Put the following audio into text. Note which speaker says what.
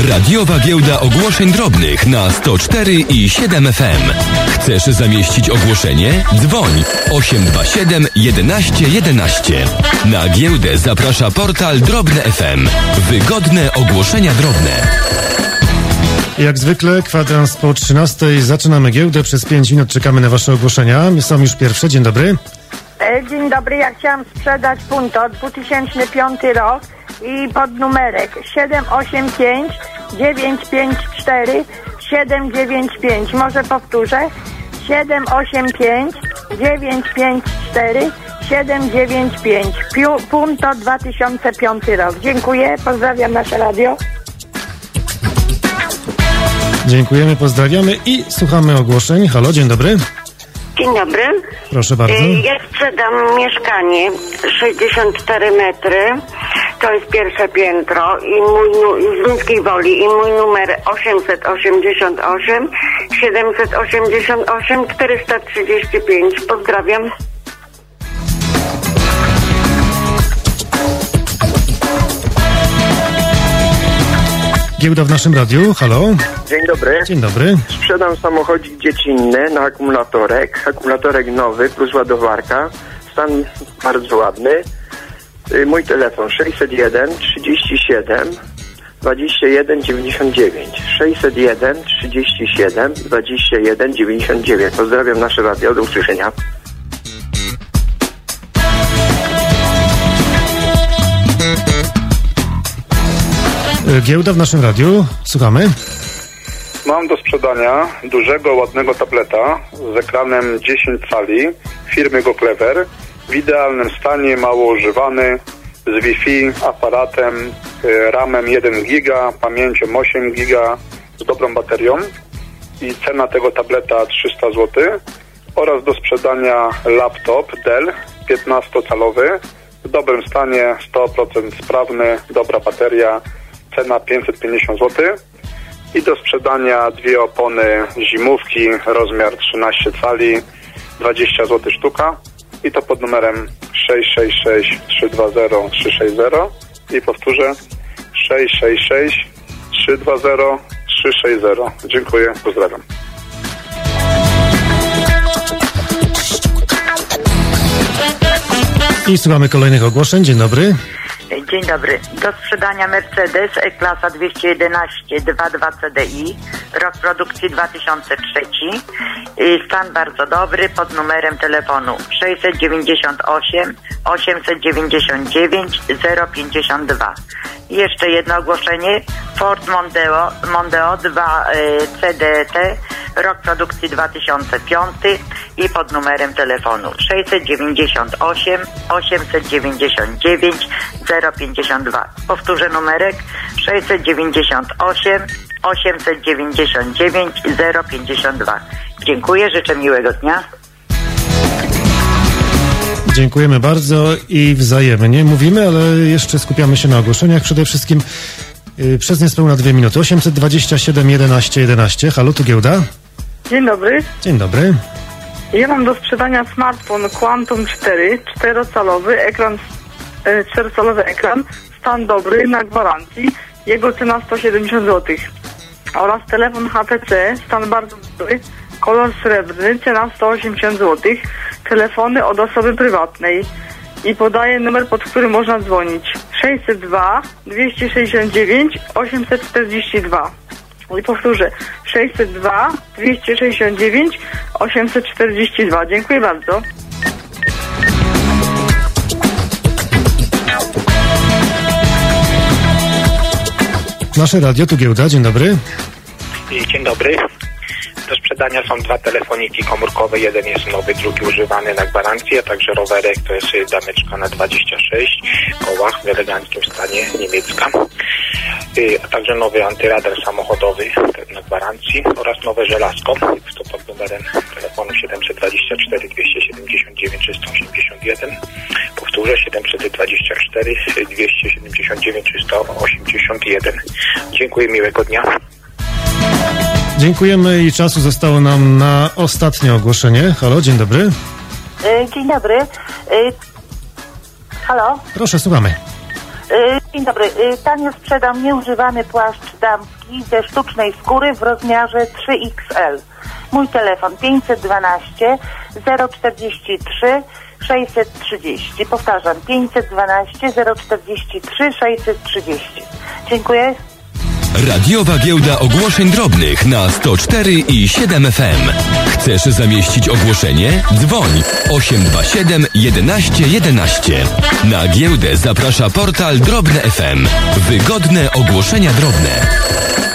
Speaker 1: Radiowa giełda ogłoszeń drobnych na 104 i 7 FM. Chcesz zamieścić ogłoszenie? Dzwoń 827 11 11. Na giełdę zaprasza portal Drobne FM. Wygodne ogłoszenia drobne.
Speaker 2: Jak zwykle, kwadrans po 13:00 zaczynamy giełdę. Przez 5 minut czekamy na wasze ogłoszenia. Są już pierwsze. Dzień dobry.
Speaker 3: Dzień dobry, ja chciałam sprzedać Punto 2005 rok i podnumerek 785 954 795. Może powtórzę? 785 954 795. Punto 2005 rok. Dziękuję, pozdrawiam nasze radio.
Speaker 2: Dziękujemy, pozdrawiamy i słuchamy ogłoszeń. Halo, dzień dobry.
Speaker 4: Dzień dobry.
Speaker 2: Proszę bardzo.
Speaker 4: Ja sprzedam mieszkanie 64 metry. To jest pierwsze piętro i z Miejskiej Woli i mój numer 888 788 435. Pozdrawiam.
Speaker 2: Giełda w naszym radiu. Halo.
Speaker 5: Dzień dobry.
Speaker 2: Dzień dobry.
Speaker 5: Sprzedam samochodzik dziecinny na akumulatorek. Akumulatorek nowy plus ładowarka. Stan bardzo ładny. Mój telefon 601 37 21 99. 601 37 21 99. Pozdrawiam nasze radio. Do usłyszenia.
Speaker 2: Giełda w naszym radiu. Słuchamy.
Speaker 6: Mam do sprzedania dużego, ładnego tableta z ekranem 10 cali firmy GoClever w idealnym stanie, mało używany, z Wi-Fi, aparatem, RAM-em 1 giga, pamięcią 8 giga, z dobrą baterią i cena tego tableta 300 zł oraz do sprzedania laptop Dell 15-calowy w dobrym stanie, 100% sprawny, dobra bateria, cena 550 zł. I do sprzedania dwie opony zimówki, rozmiar 13 cali, 20 zł sztuka. I to pod numerem 666 320 360. I powtórzę 666 320 360. Dziękuję, pozdrawiam.
Speaker 2: I słuchamy kolejnych ogłoszeń. Dzień dobry.
Speaker 3: Dzień dobry. Do sprzedania Mercedes E-klasa 211 2.2 CDI, rok produkcji 2003. Stan bardzo dobry, pod numerem telefonu 698 899 052. I jeszcze jedno ogłoszenie. Ford Mondeo 2 CDT, rok produkcji 2005 i pod numerem telefonu 698 899 052. Powtórzę numerek 698 899 052. Dziękuję, życzę miłego dnia.
Speaker 2: Dziękujemy bardzo i wzajemnie. Mówimy, ale jeszcze skupiamy się na ogłoszeniach. Przede wszystkim przez niespełna 2 minuty. 827 11 11. Halo, tu giełda.
Speaker 7: Dzień dobry.
Speaker 2: Dzień dobry.
Speaker 7: Ja mam do sprzedania smartfon Quantum 4, 4-calowy ekran, stan dobry, na gwarancji, jego cena 170 zł. Oraz telefon HTC, stan bardzo dobry, kolor srebrny, cena 180 zł. Telefony od osoby prywatnej. I podaję numer, pod którym można dzwonić. 602 269 842. I powtórzę. 602 269 842. Dziękuję bardzo.
Speaker 2: Nasze radio, tu giełda. Dzień dobry.
Speaker 8: Dzień dobry. Do sprzedania są dwa telefoniki komórkowe. Jeden jest nowy, drugi używany na gwarancję, a także rowerek, to jest dameczka na 26 kołach w eleganckim stanie, niemiecka. A także nowy antyradar samochodowy na gwarancji oraz nowe żelazko. Jest to pod numerem telefonu 724 279 381. Powtórzę 724 279 381. Dziękuję, miłego dnia.
Speaker 2: Dziękujemy i czasu zostało nam na ostatnie ogłoszenie. Halo, dzień dobry.
Speaker 3: Dzień dobry. Halo?
Speaker 2: Proszę, słuchamy.
Speaker 9: Dzień dobry. Tanio sprzedam nieużywany płaszcz damski ze sztucznej skóry w rozmiarze 3XL. Mój telefon 512 043 630. Powtarzam, 512 043 630. Dziękuję.
Speaker 1: Radiowa giełda ogłoszeń drobnych na 104 i 7 FM. Chcesz zamieścić ogłoszenie? Dzwoń 827 11 11. Na giełdę zaprasza portal Drobne FM. Wygodne ogłoszenia drobne.